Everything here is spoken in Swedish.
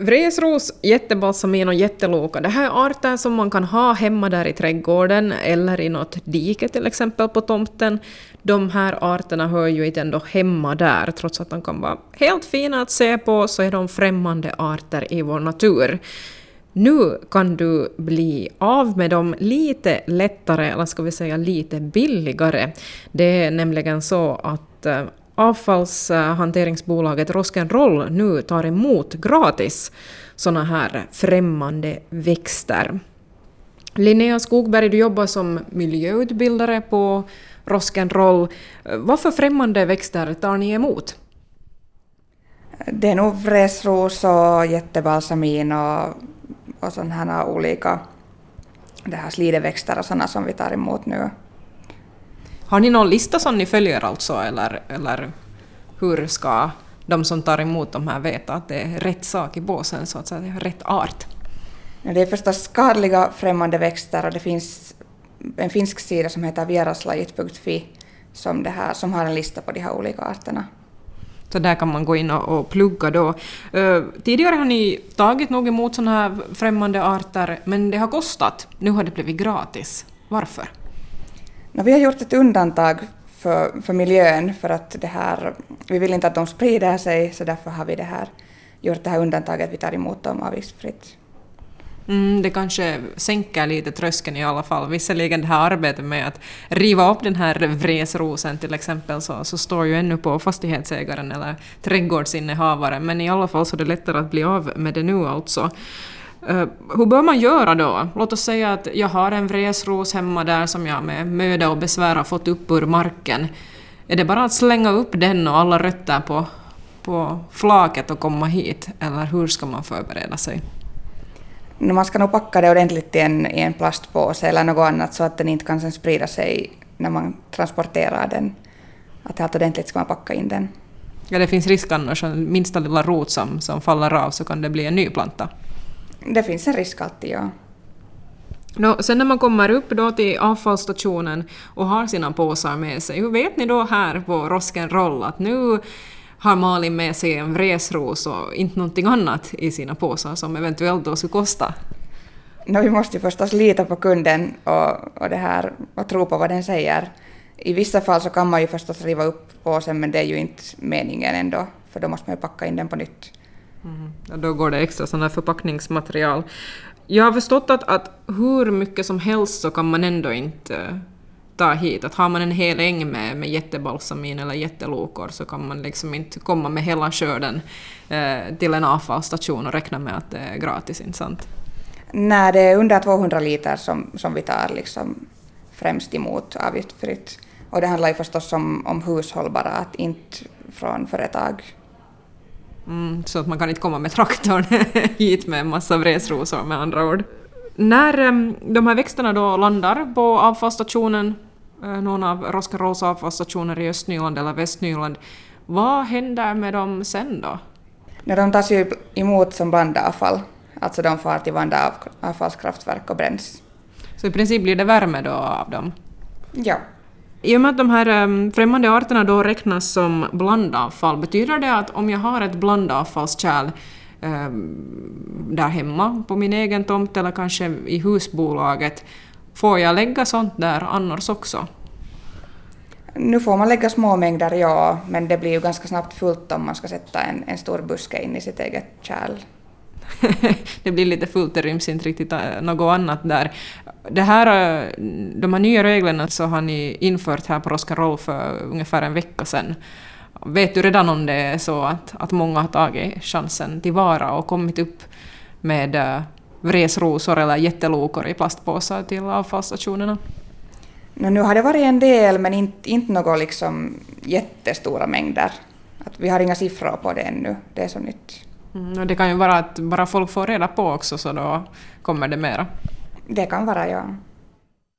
Vresros, jättebalsamin och jätteloka, det här är arter som man kan ha hemma där i trädgården eller i något dike till exempel på tomten. De här arterna hör ju inte ändå hemma där, trots att de kan vara helt fina att se på, så är de främmande arter i vår natur. Nu kan du bli av med dem lite lättare, eller ska vi säga lite billigare. Det är nämligen så att avfallshanteringsbolaget Rock'n'Roll nu tar emot gratis såna här främmande växter. Linnea Skogberg, du jobbar som miljöutbildare på Rock'n'Roll. Vad för främmande växter tar ni emot? Det är nog vresros och jättebalsamin och sådana här olika det här slideväxter och sådana som vi tar emot nu. Har ni någon lista som ni följer alltså, eller hur ska de som tar emot de här veta att det är rätt sak i båsen, så att säga, rätt art? Det är förstås skadliga främmande växter, och det finns en finsk sida som heter vieraslajit.fi som har en lista på de här olika arterna. Så där kan man gå in och plugga då. Tidigare har ni tagit nog emot sådana här främmande arter, men det har kostat. Nu har det blivit gratis. Varför? Vi har gjort ett undantag för miljön, för att vi vill inte att de sprider sig, så därför har vi gjort det här undantaget. Vi tar emot dem avgiftsfritt. Det kanske sänker lite tröskeln i alla fall. Visserligen det här arbetet med att riva upp den här vresrosen till exempel, så står ju ännu på fastighetsägaren eller trädgårdsinnehavaren, men i alla fall så är det lättare att bli av med det nu alltså. Hur bör man göra då? Låt oss säga att jag har en vresros hemma där som jag med möda och besvär har fått upp ur marken. Är det bara att slänga upp den och alla rötter på flaket och komma hit? Eller hur ska man förbereda sig? Man ska nog packa det ordentligt i en plastpåse eller något annat, så att den inte kan sen sprida sig när man transporterar den. Att helt ordentligt ska man packa in den. Ja, det finns risk annars att minsta lilla rot som faller av, så kan det bli en ny planta. Det finns en risk alltid, ja. Sen när man kommer upp då till avfallsstationen och har sina påsar med sig, hur vet ni då här på Rock'n'Roll att nu har Malin med sig en vresros och inte någonting annat i sina påsar som eventuellt då skulle kosta? Vi måste ju förstås lita på kunden och tro på vad den säger. I vissa fall så kan man ju förstås riva upp påsen, men det är ju inte meningen ändå, för då måste man ju packa in den på nytt. Ja, då går det extra sådana förpackningsmaterial. Jag har förstått att hur mycket som helst så kan man ändå inte ta hit. Att har man en hel äng med jättebalsamin eller jättelokor, så kan man liksom inte komma med hela skörden till en avfallsstation och räkna med att det är gratis, inte sant? Nej, det är under 200 liter som vi tar liksom främst emot avgiftsfritt. Och det handlar ju förstås om hushåll bara, att inte från företag. Så att man kan inte komma med traktorn hit med en massa vresrosor med andra ord. När de här växterna då landar på avfallsstationen, någon av Rock'n'Rolls avfallsstationer i Östnyland eller Västnyland, vad händer med dem sen då? De tas ju emot som blandavfall, alltså de far till Vanda avfallskraftverk och bränns. Så i princip blir det värme då av dem? Ja. I och med att de här främmande arterna då räknas som blandavfall, betyder det att om jag har ett blandavfallskärl där hemma på min egen tomt eller kanske i husbolaget, får jag lägga sånt där annars också? Nu får man lägga små mängder, ja, men det blir ju ganska snabbt fullt om man ska sätta en stor buske in i sitt eget kärl. Det blir lite fullt, det ryms inte riktigt något annat där. De här nya reglerna så har ni infört här på Rock'n'Roll för ungefär en vecka sedan. Vet du redan om det är så att många har tagit chansen tillvara och kommit upp med vresrosor eller jättelokor i plastpåsar till avfallsstationerna? Nu har det varit en del, men inte några liksom jättestora mängder. Vi har inga siffror på det ännu, det är så nytt. Och det kan ju vara att bara folk får reda på också, så då kommer det mera. Det kan vara, ja.